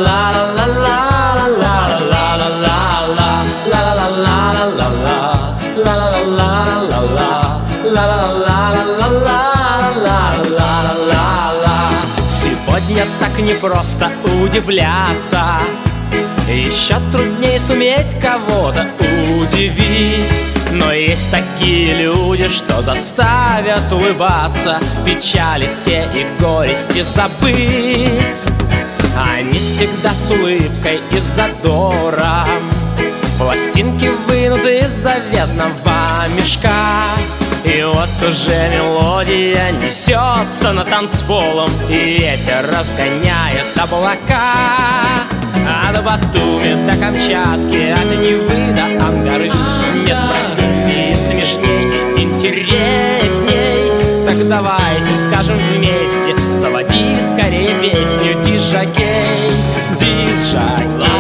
Сегодня так непросто удивляться, еще труднее суметь кого-то удивить. Но есть такие люди, что заставят улыбаться, печали все и горести забыть. Они всегда с улыбкой и задором, пластинки вынуты из заветного мешка. И вот уже мелодия несется над танцполом, и ветер разгоняет облака. От Батуми до Камчатки, от Невы до Ангары нет профессии смешней и интересней. Так давайте скажем вместе, заводи скорее песню, дизжокей, дизжокей.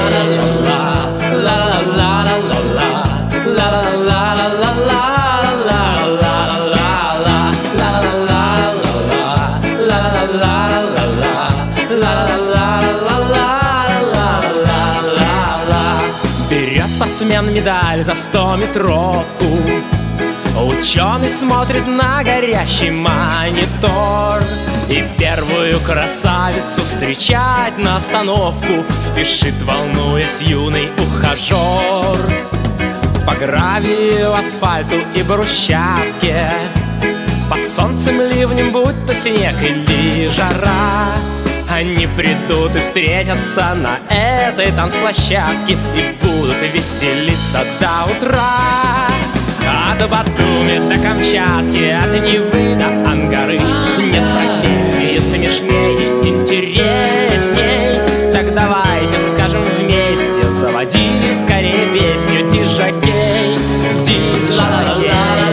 Берет спортсмен медаль за 100-метровку, ученый смотрит на горящий монитор, и первую красавицу встречать на остановку спешит, волнуясь, юный ухажер. По гравию, асфальту и брусчатке, под солнцем ливнем, будь то снег или жара, они придут и встретятся на этой танцплощадке и будут веселиться до утра. От Батуми до Камчатки, от Невы до Ангары нет профессии смешней и интересней. Так давайте скажем вместе, заводи скорее песню, дизжокей, дизжокей.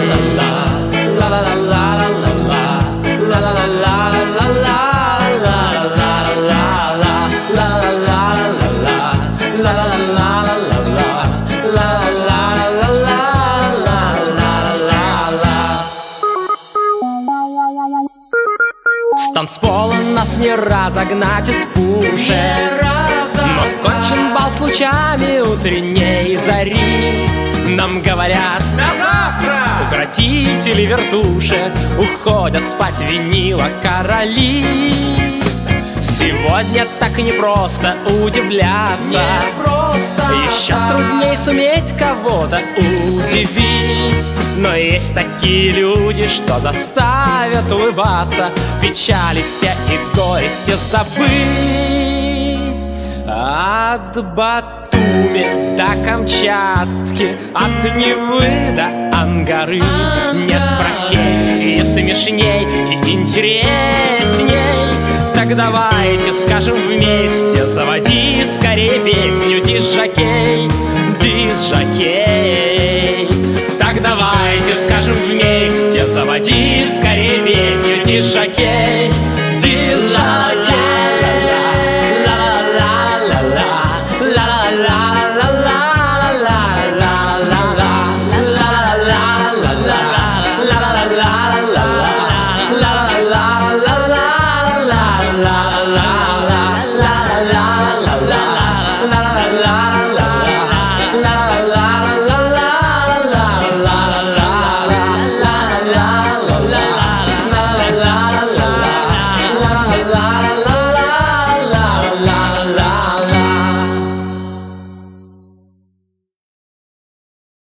С танцпола нас не разогнать из пушек, но кончен бал с лучами утренней зари. Нам говорят: до завтра! Укротители вертушек уходят спать винила короли. Сегодня так непросто удивляться, еще труднее суметь кого-то удивить. Но есть такие люди, что заставят улыбаться, печали все и горести забыть. От Батуми до Камчатки, от Невы до Ангары нет профессии смешней и интересней. Так давайте скажем вместе, заводи скорее песню, дизжокей, дизжокей. Так давайте скажем вместе, заводи скорее песню, дизжокей, дизжокей.